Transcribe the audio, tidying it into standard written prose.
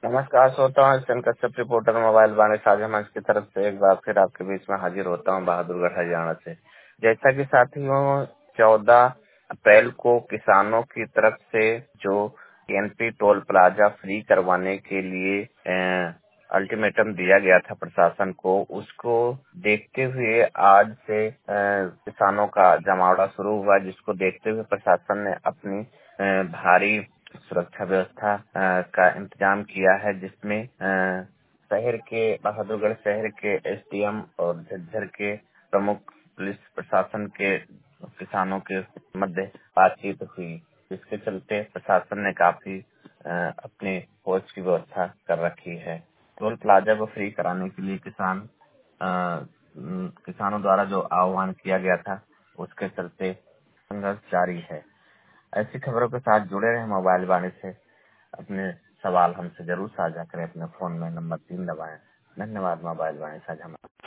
नमस्कार, श्रोता हूँ सन कश्यप रिपोर्टर मोबाइल वाणी साझा मंच की तरफ से एक बार फिर आपके बीच में हाजिर होता हूँ बहादुरगढ़ हरियाणा से। जैसा कि साथियों 14 अप्रैल को किसानों की तरफ से जो एनपी टोल प्लाजा फ्री करवाने के लिए अल्टीमेटम दिया गया था प्रशासन को, उसको देखते हुए आज से किसानों का जमावड़ा शुरू हुआ, जिसको देखते हुए प्रशासन ने अपनी भारी सुरक्षा व्यवस्था का इंतजाम किया है, जिसमें शहर के बहादुरगढ़ शहर के एसडीएम और झज्जर के प्रमुख पुलिस प्रशासन के किसानों के मध्य बातचीत हुई, जिसके चलते प्रशासन ने काफी अपनी फौज की व्यवस्था कर रखी है। टोल प्लाजा को फ्री कराने के लिए किसानों द्वारा जो आह्वान किया गया था, उसके चलते संघर्ष जारी है। ऐसी खबरों के साथ जुड़े रहे मोबाइल वाणी से। अपने सवाल हमसे जरूर साझा करें। अपने फोन में नंबर 3 दबाएं। धन्यवाद। मोबाइल वाणी साझा।